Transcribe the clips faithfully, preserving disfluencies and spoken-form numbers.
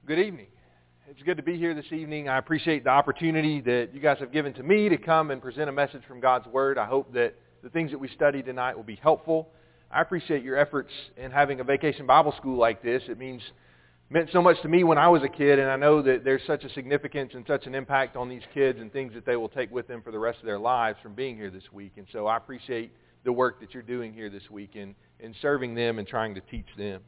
Good evening. It's good to be here this evening. I appreciate the opportunity that you guys have given to me to come and present a message from God's Word. I hope that the things that we study tonight will be helpful. I appreciate your efforts in having a vacation Bible school like this. It means meant so much to me when I was a kid, and I know that there's such a significance and such an impact on these kids and things that they will take with them for the rest of their lives from being here this week. And so I appreciate the work that you're doing here this week in, in serving them and trying to teach them.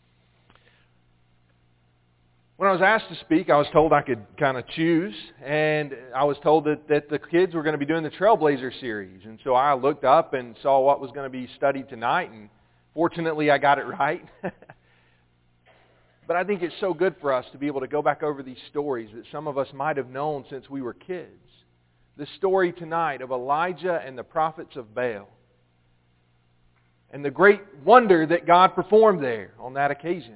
When I was asked to speak, I was told I could kind of choose, and I was told that, that the kids were going to be doing the Trailblazer series. And so I looked up and saw what was going to be studied tonight, and fortunately I got it right. But I think it's so good for us to be able to go back over these stories that some of us might have known since we were kids. The story tonight of Elijah and the prophets of Baal, and the great wonder that God performed there on that occasion.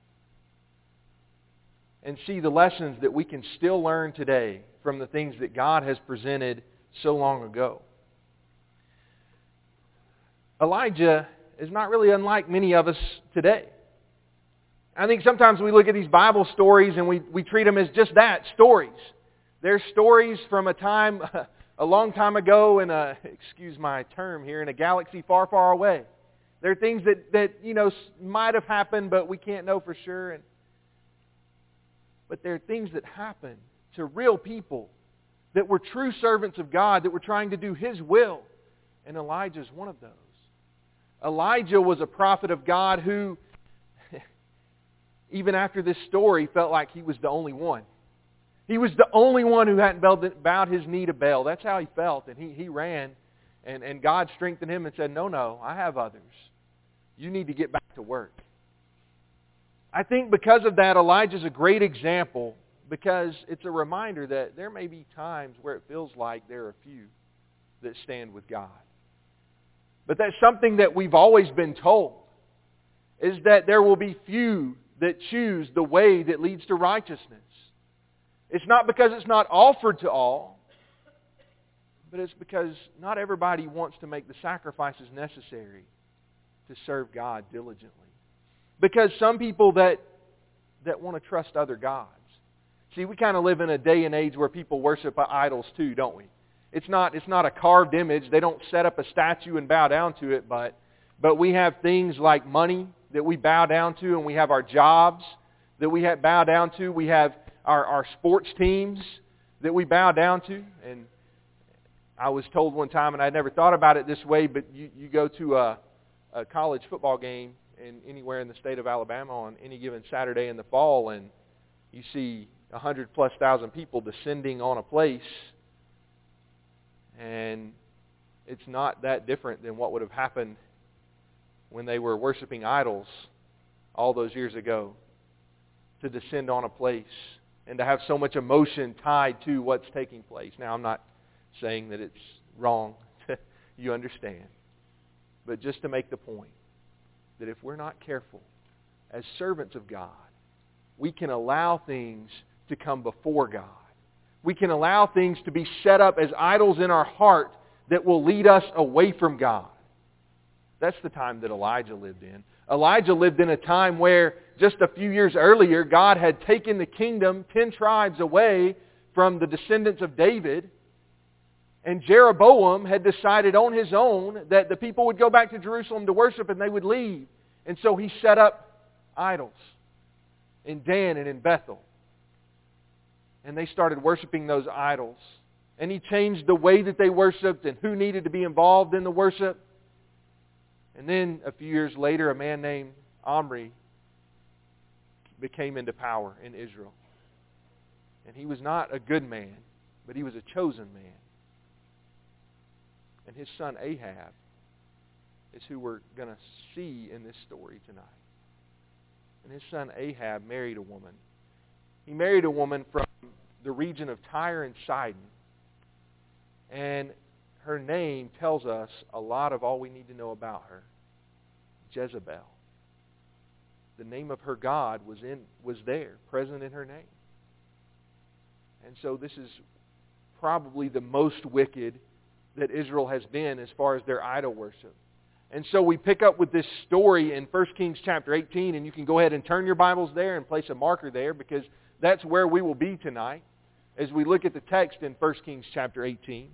And see the lessons that we can still learn today from the things that God has presented so long ago. Elijah is not really unlike many of us today. I think sometimes we look at these Bible stories and we, we treat them as just that, stories. They're stories from a time, a long time ago in a, excuse my term here, in a galaxy far, far away. They're things that, that you know, might have happened, but we can't know for sure. And But there are things that happen to real people that were true servants of God, that were trying to do His will. And Elijah is one of those. Elijah was a prophet of God who, even after this story, felt like he was the only one. He was the only one who hadn't bowed his knee to Baal. That's how he felt. And he, he ran, and, and God strengthened him and said, no, no, I have others. You need to get back to work. I think because of that, Elijah's a great example, because it's a reminder that there may be times where it feels like there are few that stand with God. But that's something that we've always been told, is that there will be few that choose the way that leads to righteousness. It's not because it's not offered to all, but it's because not everybody wants to make the sacrifices necessary to serve God diligently. Because some people that that want to trust other gods. See, we kind of live in a day and age where people worship idols too, don't we? It's not it's not a carved image. They don't set up a statue and bow down to it, but but we have things like money that we bow down to, and we have our jobs that we have bow down to. We have our, our sports teams that we bow down to. And I was told one time, and I'd never thought about it this way, but you, you go to a, a college football game in anywhere in the state of Alabama on any given Saturday in the fall, and you see a hundred plus thousand people descending on a place, and it's not that different than what would have happened when they were worshiping idols all those years ago, to descend on a place and to have so much emotion tied to what's taking place. Now, I'm not saying that it's wrong. You understand. But just to make the point, that if we're not careful, as servants of God, we can allow things to come before God. We can allow things to be set up as idols in our heart that will lead us away from God. That's the time that Elijah lived in. Elijah lived in a time where just a few years earlier, God had taken the kingdom, ten tribes away from the descendants of David. And Jeroboam had decided on his own that the people would go back to Jerusalem to worship and they would leave. And so he set up idols in Dan and in Bethel. And they started worshiping those idols. And he changed the way that they worshiped and who needed to be involved in the worship. And then a few years later, a man named Omri became into power in Israel. And he was not a good man, but he was a chosen man. And his son Ahab is who we're going to see in this story tonight. And his son Ahab married a woman. He married a woman from the region of Tyre and Sidon. And her name tells us a lot of all we need to know about her. Jezebel. The name of her god was in was there, present in her name. And so this is probably the most wicked that Israel has been as far as their idol worship. And so we pick up with this story in First Kings chapter eighteen, and you can go ahead and turn your Bibles there and place a marker there, because that's where we will be tonight as we look at the text in First Kings chapter eighteen.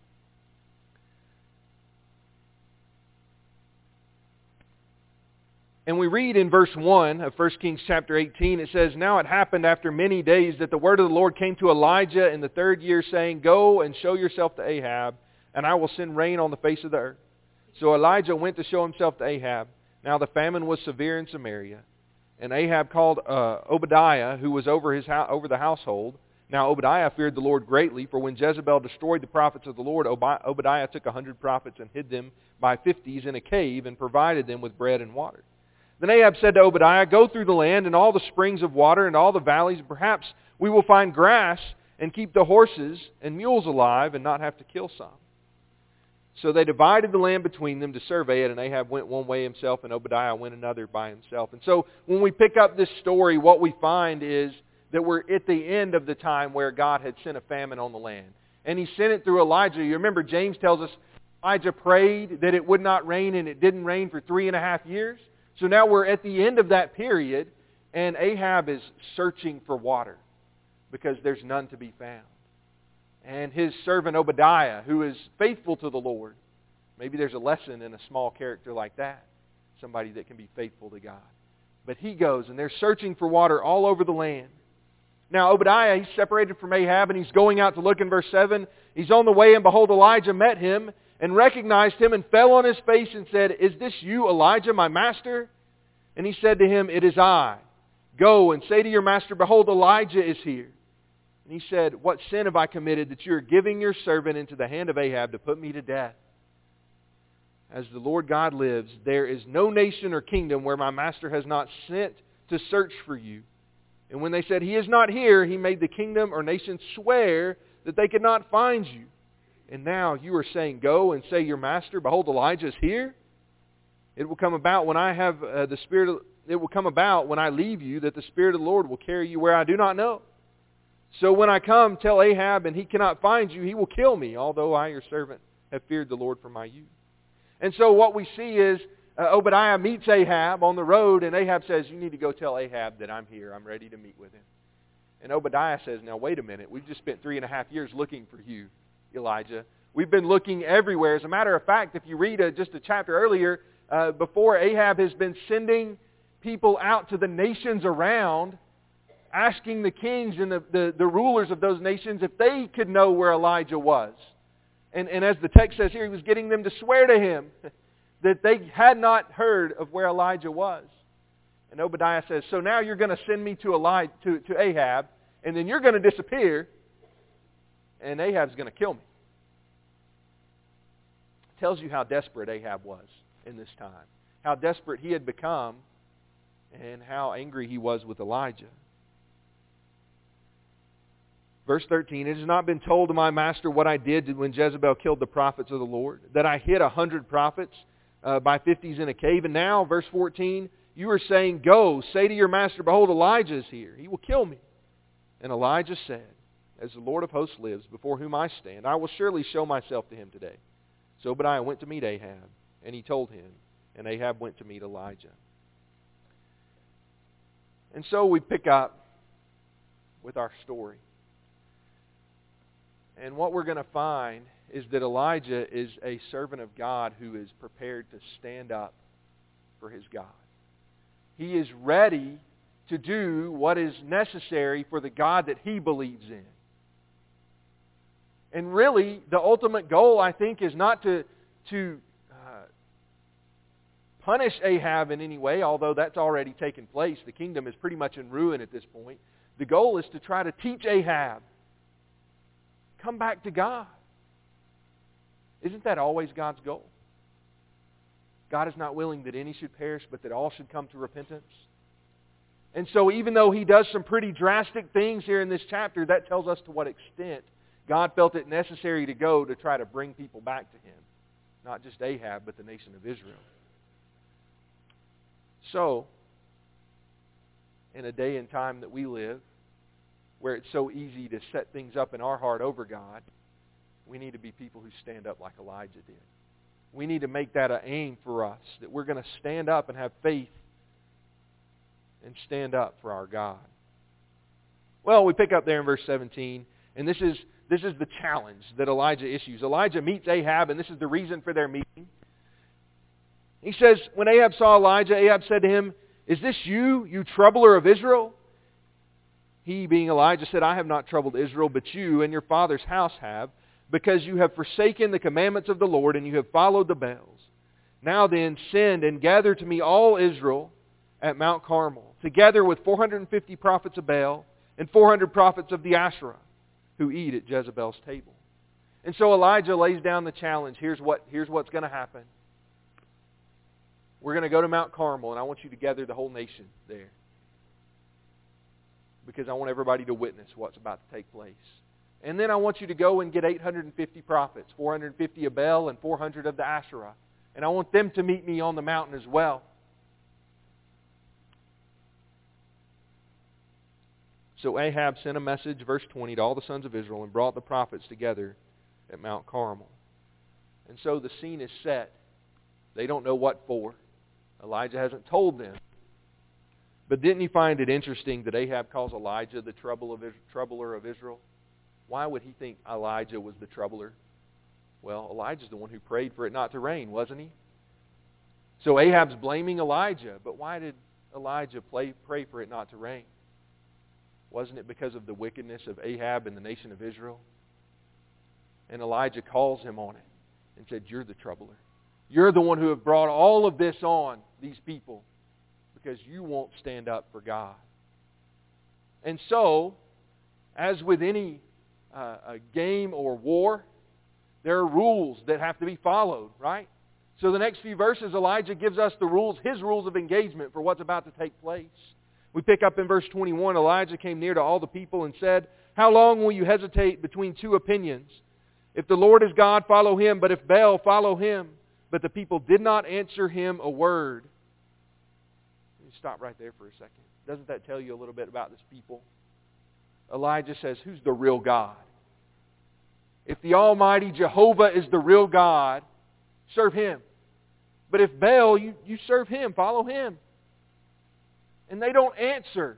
And we read in verse one of First Kings chapter eighteen, it says, "Now it happened after many days that the word of the Lord came to Elijah in the third year, saying, Go and show yourself to Ahab, and I will send rain on the face of the earth. So Elijah went to show himself to Ahab. Now the famine was severe in Samaria. And Ahab called uh, Obadiah, who was over his ho- over the household. Now Obadiah feared the Lord greatly, for when Jezebel destroyed the prophets of the Lord, Ob- Obadiah took a hundred prophets and hid them by fifties in a cave and provided them with bread and water. Then Ahab said to Obadiah, Go through the land and all the springs of water and all the valleys, and perhaps we will find grass and keep the horses and mules alive and not have to kill some. So they divided the land between them to survey it, and Ahab went one way himself, and Obadiah went another by himself. And so when we pick up this story, what we find is that we're at the end of the time where God had sent a famine on the land. And He sent it through Elijah. You remember James tells us Elijah prayed that it would not rain, and it didn't rain for three and a half years. So now we're at the end of that period, and Ahab is searching for water because there's none to be found. And his servant Obadiah, who is faithful to the Lord. Maybe there's a lesson in a small character like that. Somebody that can be faithful to God. But he goes, and they're searching for water all over the land. Now Obadiah, he's separated from Ahab, and he's going out to look in verse seven. He's on the way, and behold, Elijah met him, and recognized him, and fell on his face, and said, Is this you, Elijah, my master? And he said to him, It is I. Go and say to your master, Behold, Elijah is here. And he said, What sin have I committed that you are giving your servant into the hand of Ahab to put me to death? As the Lord God lives, there is no nation or kingdom where my master has not sent to search for you. And when they said, He is not here, he made the kingdom or nation swear that they could not find you. And now you are saying, Go and say your master, Behold, Elijah is here. It will come about when I have uh, the Spirit of, it will come about when I leave you that the Spirit of the Lord will carry you where I do not know. So when I come, tell Ahab, and he cannot find you, he will kill me, although I, your servant, have feared the Lord from my youth. And so what we see is uh, Obadiah meets Ahab on the road, and Ahab says, You need to go tell Ahab that I'm here. I'm ready to meet with him. And Obadiah says, Now wait a minute. We've just spent three and a half years looking for you, Elijah. We've been looking everywhere. As a matter of fact, if you read a, just a chapter earlier, uh, before Ahab has been sending people out to the nations around, asking the kings and the, the, the rulers of those nations if they could know where Elijah was. And, and as the text says here, he was getting them to swear to him that they had not heard of where Elijah was. And Obadiah says, So now you're going to send me to, Elijah, to, to Ahab, and then you're going to disappear, and Ahab's going to kill me. It tells you how desperate Ahab was in this time. How desperate he had become, and how angry he was with Elijah. Verse thirteen, It has not been told to my master what I did when Jezebel killed the prophets of the Lord, that I hid a hundred prophets uh, by fifties in a cave. And now, verse fourteen, you are saying, Go, say to your master, Behold, Elijah is here. He will kill me. And Elijah said, As the Lord of hosts lives, before whom I stand, I will surely show myself to him today. So Obadiah went to meet Ahab, and he told him, and Ahab went to meet Elijah. And so we pick up with our story. And what we're going to find is that Elijah is a servant of God who is prepared to stand up for his God. He is ready to do what is necessary for the God that he believes in. And really, the ultimate goal, I think, is not to, to uh, punish Ahab in any way, although that's already taken place. The kingdom is pretty much in ruin at this point. The goal is to try to teach Ahab, come back to God. Isn't that always God's goal? God is not willing that any should perish, but that all should come to repentance. And so even though he does some pretty drastic things here in this chapter, that tells us to what extent God felt it necessary to go to try to bring people back to him. Not just Ahab, but the nation of Israel. So, in a day and time that we live, where it's so easy to set things up in our heart over God, we need to be people who stand up like Elijah did. We need to make that an aim for us, that we're going to stand up and have faith and stand up for our God. Well, we pick up there in verse seventeen, and this is this is the challenge that Elijah issues. Elijah meets Ahab, and this is the reason for their meeting. He says, when Ahab saw Elijah, Ahab said to him, "Is this you, you troubler of Israel?" He, being Elijah, said, "I have not troubled Israel, but you and your father's house have, because you have forsaken the commandments of the Lord, and you have followed the Baals. Now then, send and gather to me all Israel at Mount Carmel, together with four hundred fifty prophets of Baal and four hundred prophets of the Asherah, who eat at Jezebel's table." And so Elijah lays down the challenge. Here's what, here's what's going to happen. We're going to go to Mount Carmel, and I want you to gather the whole nation there, because I want everybody to witness what's about to take place. And then I want you to go and get eight hundred fifty prophets, four hundred fifty of Baal and four hundred of the Asherah. And I want them to meet me on the mountain as well. So Ahab sent a message, verse twenty, to all the sons of Israel and brought the prophets together at Mount Carmel. And so the scene is set. They don't know what for. Elijah hasn't told them. But didn't you find it interesting that Ahab calls Elijah the trouble of, troubler of Israel? Why would he think Elijah was the troubler? Well, Elijah's the one who prayed for it not to rain, wasn't he? So Ahab's blaming Elijah. But why did Elijah pray, pray for it not to rain? Wasn't it because of the wickedness of Ahab and the nation of Israel? And Elijah calls him on it and said, "You're the troubler. You're the one who have brought all of this on these people because you won't stand up for God." And so, as with any uh, a game or war, there are rules that have to be followed, right? So the next few verses, Elijah gives us the rules, his rules of engagement for what's about to take place. We pick up in verse twenty-one, Elijah came near to all the people and said, "How long will you hesitate between two opinions? If the Lord is God, follow Him, but if Baal, follow him." But the people did not answer him a word. Let me stop right there for a second. Doesn't that tell you a little bit about this people? Elijah says, who's the real God? If the Almighty Jehovah is the real God, serve Him. But if Baal, you, you serve him, follow him. And they don't answer.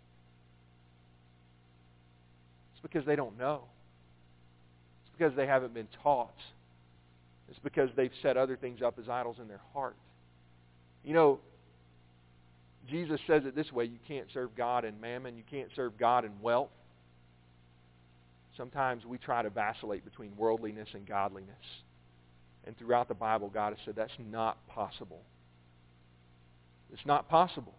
It's because they don't know. It's because they haven't been taught. It's because they've set other things up as idols in their heart. You know, Jesus says it this way, you can't serve God in mammon, you can't serve God in wealth. Sometimes we try to vacillate between worldliness and godliness. And throughout the Bible, God has said that's not possible. It's not possible.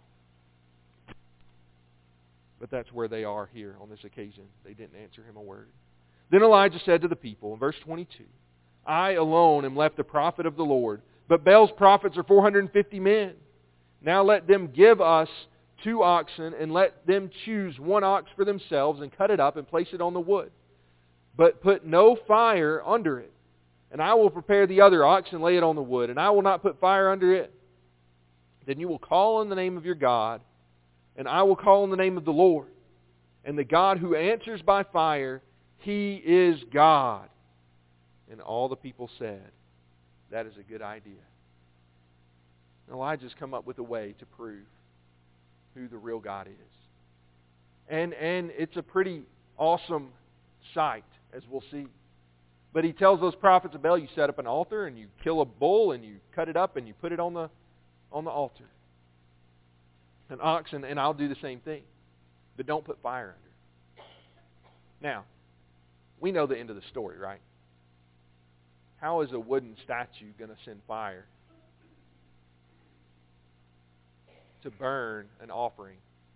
But that's where they are here on this occasion. They didn't answer him a word. Then Elijah said to the people, in verse twenty-two, "I alone am left a prophet of the Lord, but Baal's prophets are four hundred fifty men. Now let them give us two oxen, and let them choose one ox for themselves, and cut it up and place it on the wood. But put no fire under it. And I will prepare the other ox and lay it on the wood, and I will not put fire under it. Then you will call on the name of your God, and I will call on the name of the Lord. And the God who answers by fire, He is God." And all the people said, "That is a good idea." And Elijah's come up with a way to prove who the real God is. And, and it's a pretty awesome sight, as we'll see. But he tells those prophets of Baal, you set up an altar and you kill a bull and you cut it up and you put it on the on the altar. An ox, and, and I'll do the same thing. But don't put fire under it. Now, we know the end of the story, right? How is a wooden statue going to send fire to burn an offering?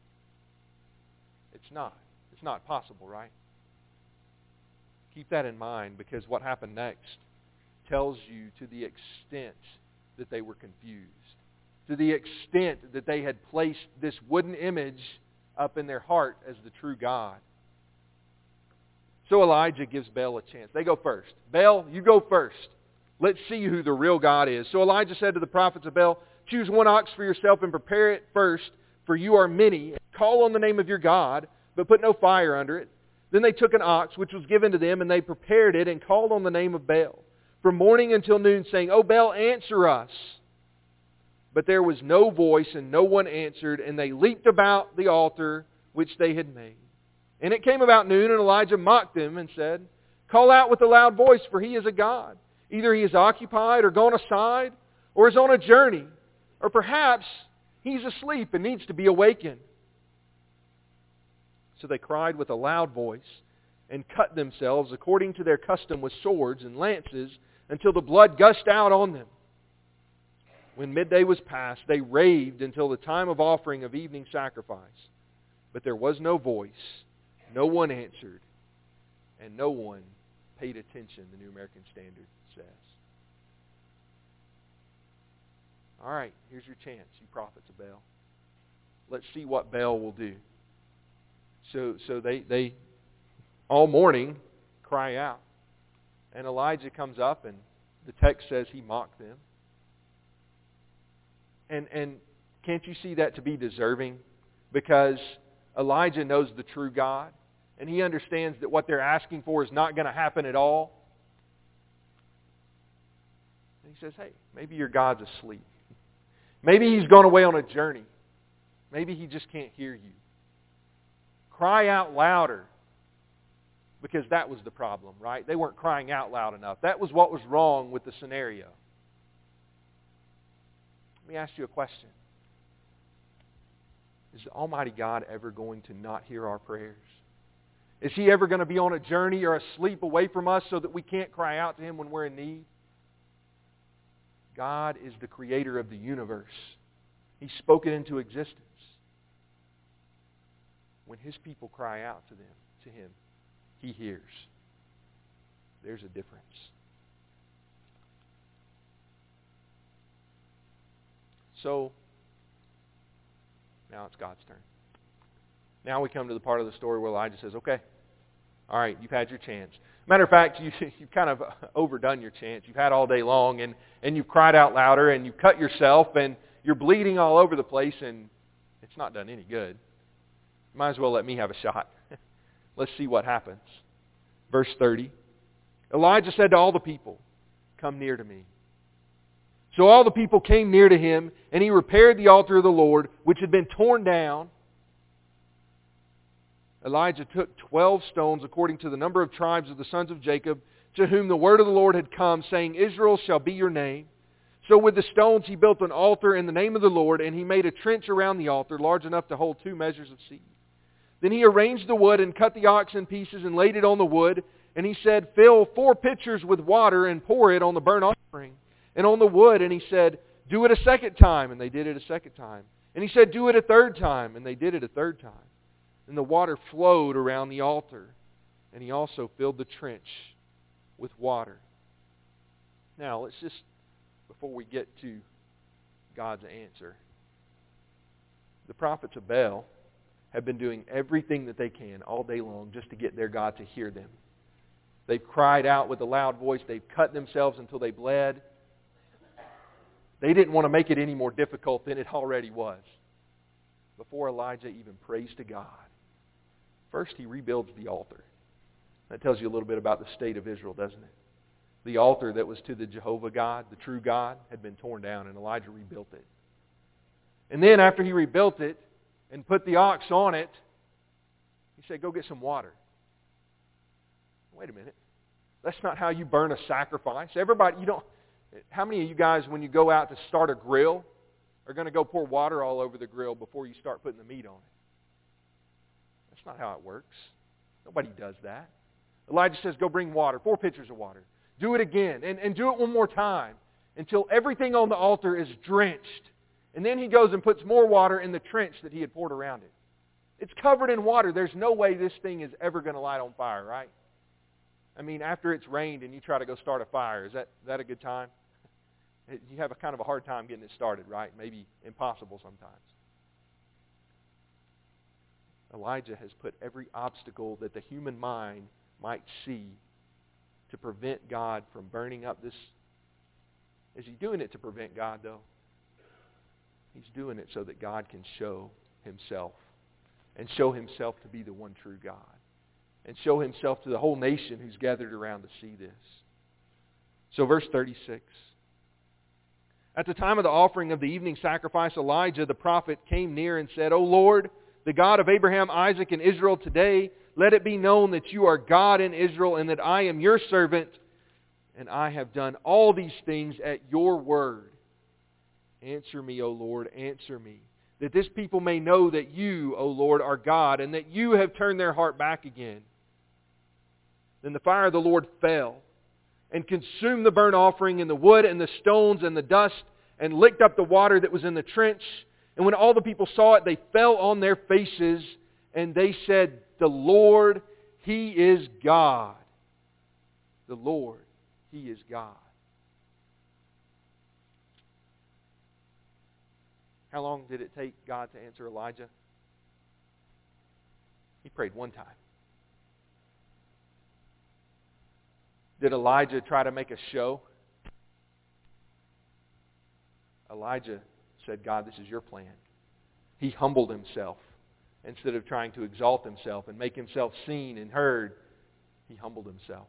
It's not. It's not possible, right? Keep that in mind, because what happened next tells you to the extent that they were confused, to the extent that they had placed this wooden image up in their heart as the true God. So Elijah gives Baal a chance. They go first. Baal, you go first. Let's see who the real God is. So Elijah said to the prophets of Baal, "Choose one ox for yourself and prepare it first, for you are many. Call on the name of your God, but put no fire under it." Then they took an ox, which was given to them, and they prepared it and called on the name of Baal. from morning until noon, saying, O Baal, answer us. But there was no voice, and no one answered, and they leaped about the altar which they had made. And it came about noon, and Elijah mocked them and said, Call out with a loud voice, for he is a god. Either he is occupied or gone aside, or is on a journey, or perhaps he's asleep and needs to be awakened. So they cried with a loud voice and cut themselves according to their custom with swords and lances until the blood gushed out on them. When midday was past, they raved until the time of offering of evening sacrifice. But there was no voice, no one answered, and no one paid attention, the New American Standard says. All right, here's your chance, you prophets of Baal. Let's see what Baal will do. So, so they, they all morning cry out. And Elijah comes up, and the text says he mocked them. And, and can't you see that to be deserving? Because Elijah knows the true God, and he understands that what they're asking for is not going to happen at all. And he says, hey, maybe your God's asleep. Maybe he's gone away on a journey. Maybe he just can't hear you. Cry out louder. Because that was the problem, right? They weren't crying out loud enough. That was what was wrong with the scenario. Let me ask you a question. Is Almighty God ever going to not hear our prayers? Is He ever going to be on a journey or asleep away from us so that we can't cry out to Him when we're in need? God is the creator of the universe. He spoke it into existence. When His people cry out to them, to Him, He hears. There's a difference. So, now it's God's turn. Now we come to the part of the story where Elijah says, okay, all right, you've had your chance. Matter of fact, you, you've kind of overdone your chance. You've had all day long, and, and you've cried out louder, and you've cut yourself, and you're bleeding all over the place, and it's not done any good. You might as well let me have a shot. Let's see what happens. Verse thirty. Elijah said to all the people, come near to me. So all the people came near to him, and he repaired the altar of the Lord, which had been torn down. Elijah took twelve stones according to the number of tribes of the sons of Jacob, to whom the word of the Lord had come, saying, Israel shall be your name. So with the stones he built an altar in the name of the Lord, and he made a trench around the altar, large enough to hold two measures of seed. Then he arranged the wood and cut the ox in pieces and laid it on the wood. And he said, fill four pitchers with water and pour it on the burnt offering and on the wood. And he said, do it a second time. And they did it a second time. And he said, do it a third time. And they did it a third time. And the water flowed around the altar. And he also filled the trench with water. Now, let's just, before we get to God's answer, the prophets of Baal have been doing everything that they can all day long just to get their God to hear them. They've cried out with a loud voice. They've cut themselves until they bled. They didn't want to make it any more difficult than it already was. Before Elijah even prays to God, first he rebuilds the altar. That tells you a little bit about the state of Israel, doesn't it? The altar that was to the Jehovah God, the true God, had been torn down, and Elijah rebuilt it. And then after he rebuilt it and put the ox on it, he said, go get some water. Wait a minute. That's not how you burn a sacrifice. Everybody, you don't... How many of you guys, when you go out to start a grill, are going to go pour water all over the grill before you start putting the meat on it? That's not how it works. Nobody does that. Elijah says, go bring water, four pitchers of water. Do it again, and, and do it one more time until everything on the altar is drenched. And then he goes and puts more water in the trench that he had poured around it. It's covered in water. There's no way this thing is ever going to light on fire, right? I mean, after it's rained and you try to go start a fire, is that, that a good time? You have a kind of a hard time getting it started, right? Maybe impossible sometimes. Elijah has put every obstacle that the human mind might see to prevent God from burning up this. Is he doing it to prevent God, though? He's doing it so that God can show himself and show himself to be the one true God and show himself to the whole nation who's gathered around to see this. So verse thirty-six. At the time of the offering of the evening sacrifice, Elijah the prophet came near and said, O Lord, the God of Abraham, Isaac, and Israel, today let it be known that you are God in Israel, and that I am your servant, and I have done all these things at your word. Answer me, O Lord, answer me, that this people may know that you, O Lord, are God, and that you have turned their heart back again. Then the fire of the Lord fell, and consumed the burnt offering, and the wood, and the stones, and the dust, and licked up the water that was in the trench. And when all the people saw it, they fell on their faces, and they said, The Lord, He is God. The Lord, He is God. How long did it take God to answer Elijah? He prayed one time. Did Elijah try to make a show? Elijah said, God, this is your plan. He humbled himself. Instead of trying to exalt himself and make himself seen and heard, he humbled himself.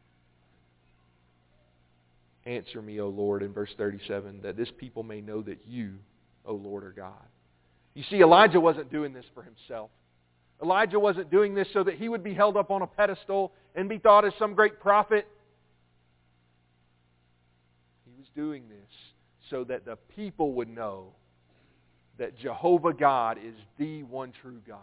Answer me, O Lord, in verse thirty-seven, that this people may know that you, O Lord, are God. You see, Elijah wasn't doing this for himself. Elijah wasn't doing this so that he would be held up on a pedestal and be thought as some great prophet. He was doing this so that the people would know that Jehovah God is the one true God.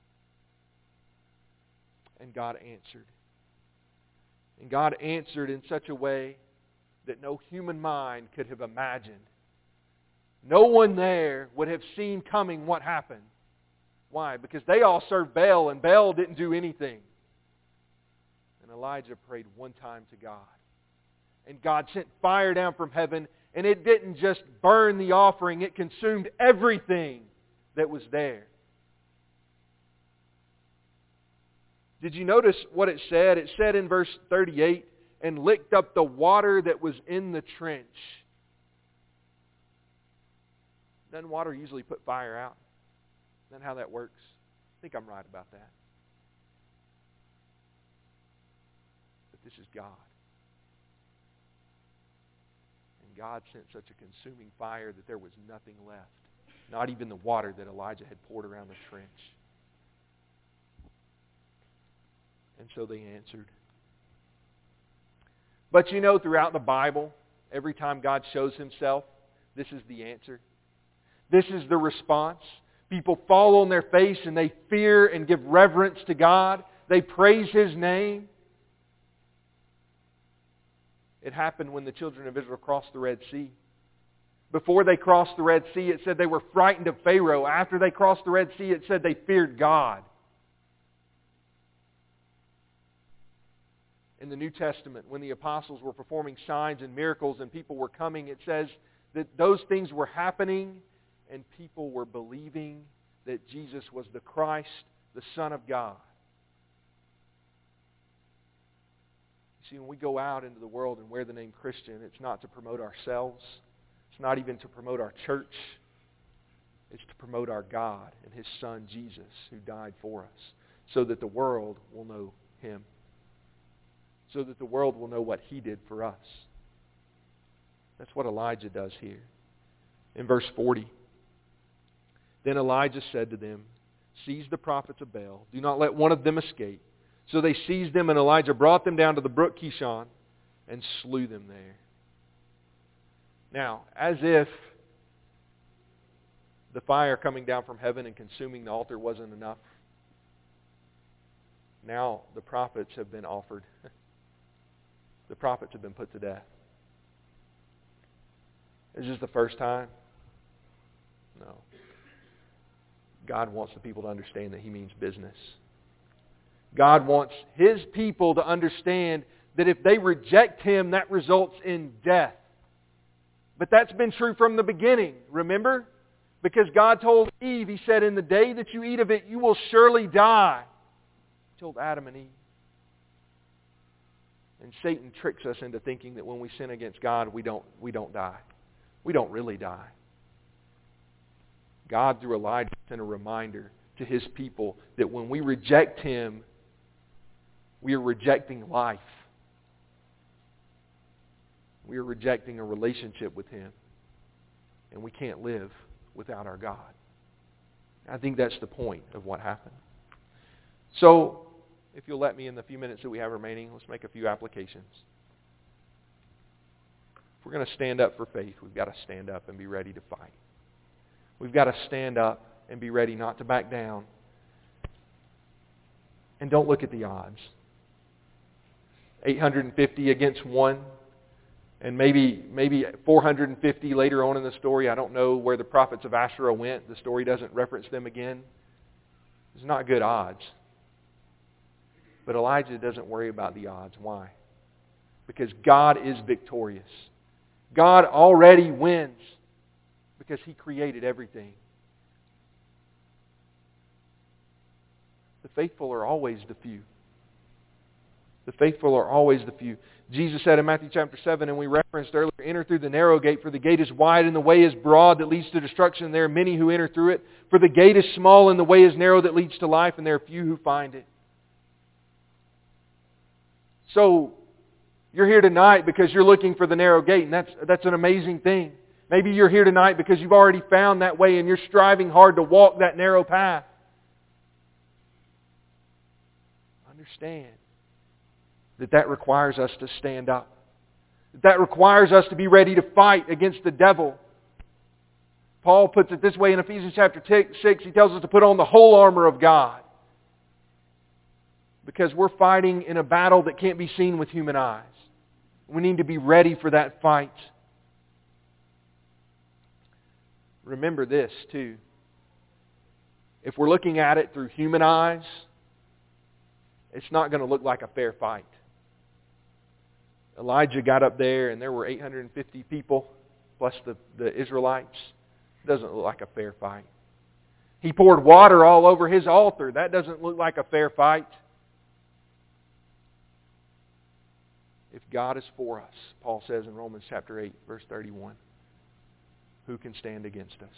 And God answered. And God answered in such a way that no human mind could have imagined. No one there would have seen coming what happened. Why? Because they all served Baal, and Baal didn't do anything. And Elijah prayed one time to God. And God sent fire down from heaven, and it didn't just burn the offering, it consumed everything that was there. Did you notice what it said? It said in verse thirty-eight, and licked up the water that was in the trench. Doesn't water usually put fire out? Isn't that how that works? I think I'm right about that. But this is God. And God sent such a consuming fire that there was nothing left. Not even the water that Elijah had poured around the trench. And so they answered. But you know, throughout the Bible, every time God shows Himself, this is the answer. This is the response. People fall on their face and they fear and give reverence to God. They praise His name. It happened when the children of Israel crossed the Red Sea. Before they crossed the Red Sea, it said they were frightened of Pharaoh. After they crossed the Red Sea, it said they feared God. In the New Testament, when the apostles were performing signs and miracles and people were coming, it says that those things were happening and people were believing that Jesus was the Christ, the Son of God. You see, when we go out into the world and wear the name Christian, it's not to promote ourselves. It's not even to promote our church. It's to promote our God and His Son, Jesus, who died for us, so that the world will know Him. So that the world will know what He did for us. That's what Elijah does here. In verse forty, then Elijah said to them, seize the prophets of Baal. Do not let one of them escape. So they seized them, and Elijah brought them down to the brook Kishon and slew them there. Now, as if the fire coming down from heaven and consuming the altar wasn't enough, now the prophets have been offered. The prophets have been put to death. Is this the first time? No. God wants the people to understand that He means business. God wants His people to understand that if they reject Him, that results in death. But that's been true from the beginning, remember? Because God told Eve, He said, in the day that you eat of it, you will surely die. He told Adam and Eve. And Satan tricks us into thinking that when we sin against God, we don't, we don't die. We don't really die. God, through Elijah, sent a reminder to His people that when we reject Him, we are rejecting life. We are rejecting a relationship with Him. And we can't live without our God. I think that's the point of what happened. So, if you'll let me in the few minutes that we have remaining, let's make a few applications. If we're going to stand up for faith, we've got to stand up and be ready to fight. We've got to stand up and be ready not to back down. And don't look at the odds. eight hundred fifty against one. And maybe maybe four hundred fifty later on in the story. I don't know where the prophets of Asherah went. The story doesn't reference them again. It's not good odds. But Elijah doesn't worry about the odds. Why? Because God is victorious. God already wins because He created everything. The faithful are always the few. The faithful are always the few. Jesus said in Matthew chapter seven, and we referenced earlier, enter through the narrow gate, for the gate is wide and the way is broad that leads to destruction, and there are many who enter through it. For the gate is small and the way is narrow that leads to life, and there are few who find it. So, you're here tonight because you're looking for the narrow gate, and that's, that's an amazing thing. Maybe you're here tonight because you've already found that way and you're striving hard to walk that narrow path. Understand that that requires us to stand up. That that requires us to be ready to fight against the devil. Paul puts it this way in Ephesians chapter six. He tells us to put on the whole armor of God. Because we're fighting in a battle that can't be seen with human eyes. We need to be ready for that fight. Remember this too. If we're looking at it through human eyes, it's not going to look like a fair fight. Elijah got up there and there were eight hundred fifty people plus the, the Israelites. It doesn't look like a fair fight. He poured water all over his altar. That doesn't look like a fair fight. If God is for us, Paul says in Romans chapter eight, verse thirty-one, who can stand against us?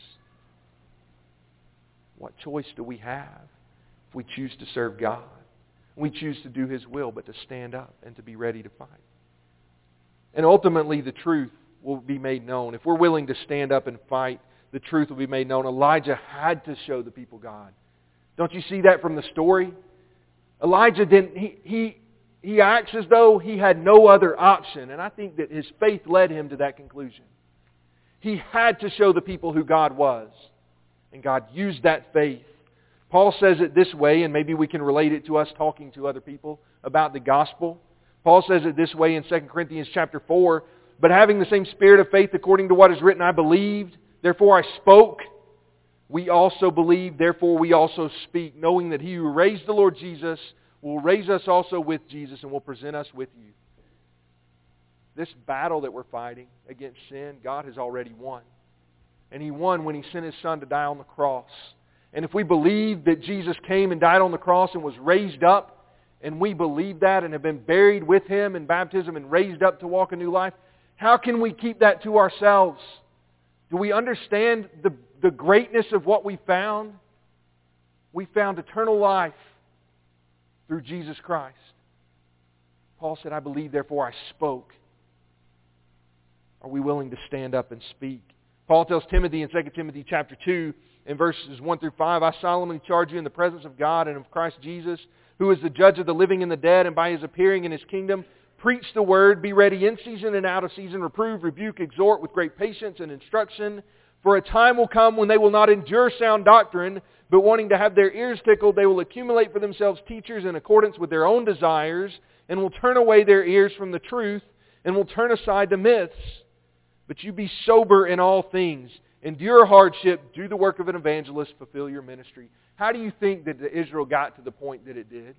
What choice do we have if we choose to serve God? We choose to do His will, but to stand up and to be ready to fight. And ultimately the truth will be made known. If we're willing to stand up and fight, the truth will be made known. Elijah had to show the people God. Don't you see that from the story? Elijah didn't, he, he, he acts as though he had no other option. And I think that his faith led him to that conclusion. He had to show the people who God was. And God used that faith. Paul says it this way, and maybe we can relate it to us talking to other people about the gospel. Paul says it this way in Second Corinthians chapter four, but having the same spirit of faith according to what is written, I believed, therefore I spoke. We also believe, therefore we also speak, knowing that He who raised the Lord Jesus will raise us also with Jesus and will present us with you. This battle that we're fighting against sin, God has already won. And He won when He sent His Son to die on the cross. And if we believe that Jesus came and died on the cross and was raised up, and we believe that and have been buried with Him in baptism and raised up to walk a new life, how can we keep that to ourselves? Do we understand the, the greatness of what we found? We found eternal life through Jesus Christ. Paul said, I believe, therefore I spoke. Are we willing to stand up and speak? Paul tells Timothy in Second Timothy chapter two, in verses one through five, I solemnly charge you in the presence of God and of Christ Jesus, who is the judge of the living and the dead, and by His appearing in His kingdom, preach the word, be ready in season and out of season, reprove, rebuke, exhort with great patience and instruction. For a time will come when they will not endure sound doctrine, but wanting to have their ears tickled, they will accumulate for themselves teachers in accordance with their own desires, and will turn away their ears from the truth, and will turn aside to myths. But you be sober in all things. Endure hardship, do the work of an evangelist, fulfill your ministry. How do you think that Israel got to the point that it did?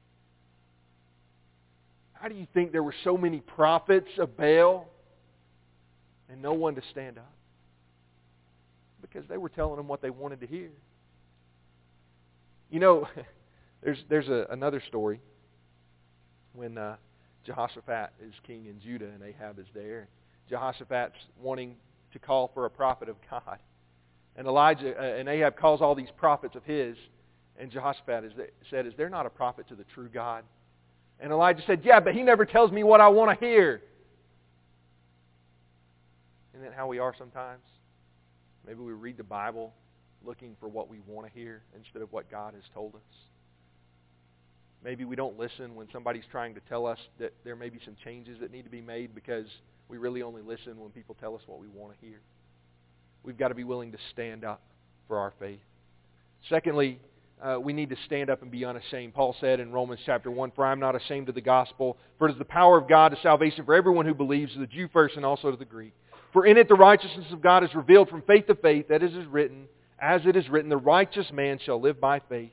How do you think there were so many prophets of Baal and no one to stand up? Because they were telling them what they wanted to hear. You know, there's there's a, another story when uh, Jehoshaphat is king in Judah and Ahab is there. Jehoshaphat's wanting to call for a prophet of God. And Elijah uh, and Ahab calls all these prophets of his, and Jehoshaphat is there, said, is there not a prophet to the true God? And Elijah said, yeah, but he never tells me what I want to hear. Isn't that how we are sometimes? Maybe we read the Bible looking for what we want to hear instead of what God has told us. Maybe we don't listen when somebody's trying to tell us that there may be some changes that need to be made because we really only listen when people tell us what we want to hear. We've got to be willing to stand up for our faith. Secondly, uh, we need to stand up and be unashamed. Paul said in Romans chapter one, "For I am not ashamed of the gospel, for it is the power of God to salvation for everyone who believes, to the Jew first and also to the Greek. For in it the righteousness of God is revealed from faith to faith, that is written, as it is written, the righteous man shall live by faith."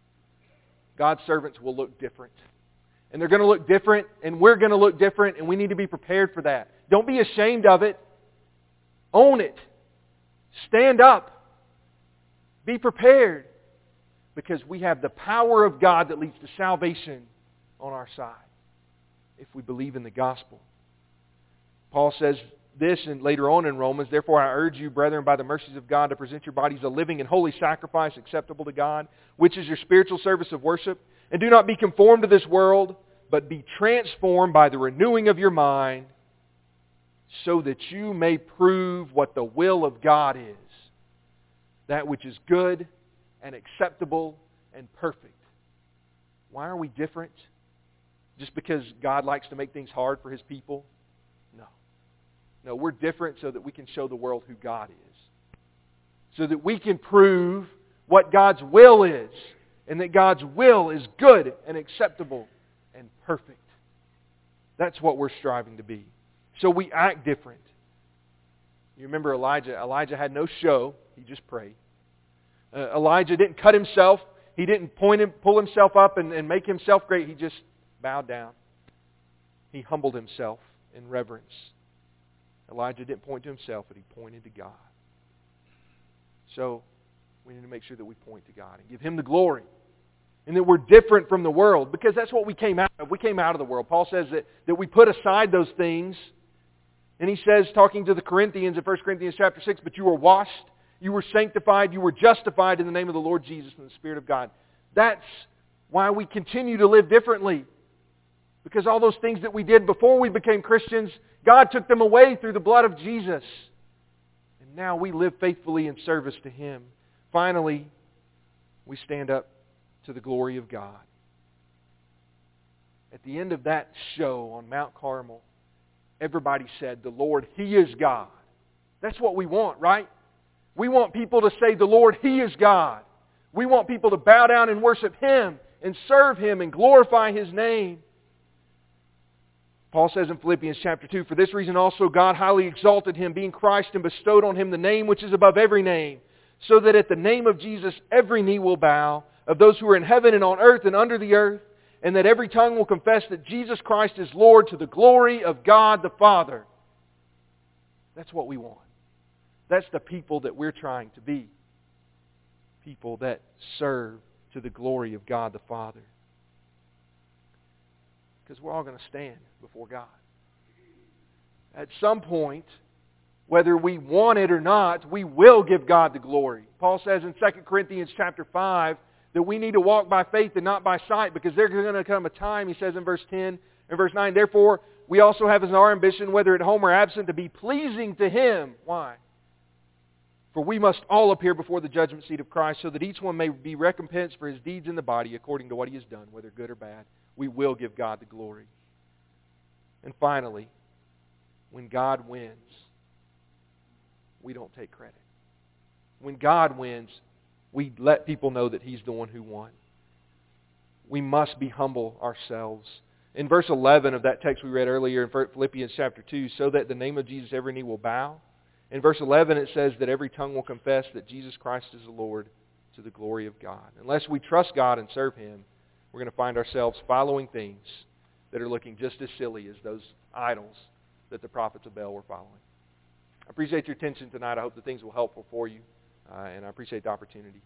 God's servants will look different. And they're going to look different, and we're going to look different, and we need to be prepared for that. Don't be ashamed of it. Own it. Stand up. Be prepared. Because we have the power of God that leads to salvation on our side if we believe in the gospel. Paul says this, and later on in Romans, "Therefore I urge you, brethren, by the mercies of God, to present your bodies a living and holy sacrifice acceptable to God, which is your spiritual service of worship. And do not be conformed to this world, but be transformed by the renewing of your mind, so that you may prove what the will of God is, that which is good and acceptable and perfect." Why are we different? Just because God likes to make things hard for His people? No. No, we're different so that we can show the world who God is. So that we can prove what God's will is. And that God's will is good and acceptable and perfect. That's what we're striving to be. So we act different. You remember Elijah. Elijah had no show. He just prayed. Uh, Elijah didn't cut himself. He didn't point him, pull himself up and, and make himself great. He just bowed down. He humbled himself in reverence. Elijah didn't point to himself, but he pointed to God. So we need to make sure that we point to God and give Him the glory. And that we're different from the world, because that's what we came out of. We came out of the world. Paul says that, that we put aside those things. And he says, talking to the Corinthians in First Corinthians chapter six, "But you were washed, you were sanctified, you were justified in the name of the Lord Jesus and the Spirit of God." That's why we continue to live differently. Because all those things that we did before we became Christians, God took them away through the blood of Jesus. And now we live faithfully in service to Him. Finally, we stand up to the glory of God. At the end of that show on Mount Carmel, everybody said, "The Lord, He is God." That's what we want, right? We want people to say, "The Lord, He is God." We want people to bow down and worship Him and serve Him and glorify His name. Paul says in Philippians chapter two, "For this reason also God highly exalted Him, being Christ, and bestowed on Him the name which is above every name, so that at the name of Jesus every knee will bow, of those who are in heaven and on earth and under the earth, and that every tongue will confess that Jesus Christ is Lord, to the glory of God the Father." That's what we want. That's the people that we're trying to be. People that serve to the glory of God the Father. Because we're all going to stand before God. At some point, whether we want it or not, we will give God the glory. Paul says in Second Corinthians chapter five that we need to walk by faith and not by sight, because there's going to come a time, he says in verse ten and verse nine, "Therefore we also have as our ambition, whether at home or absent, to be pleasing to Him." Why? "For we must all appear before the judgment seat of Christ, so that each one may be recompensed for his deeds in the body according to what he has done, whether good or bad." We will give God the glory. And finally, when God wins, we don't take credit. When God wins, we let people know that He's the one who won. We must be humble ourselves. In verse eleven of that text we read earlier in Philippians chapter two, "So that the name of Jesus every knee will bow." In verse eleven it says that every tongue will confess that Jesus Christ is the Lord, to the glory of God. Unless we trust God and serve Him, we're going to find ourselves following things that are looking just as silly as those idols that the prophets of Baal were following. I appreciate your attention tonight. I hope the things were helpful for you, uh, and I appreciate the opportunity.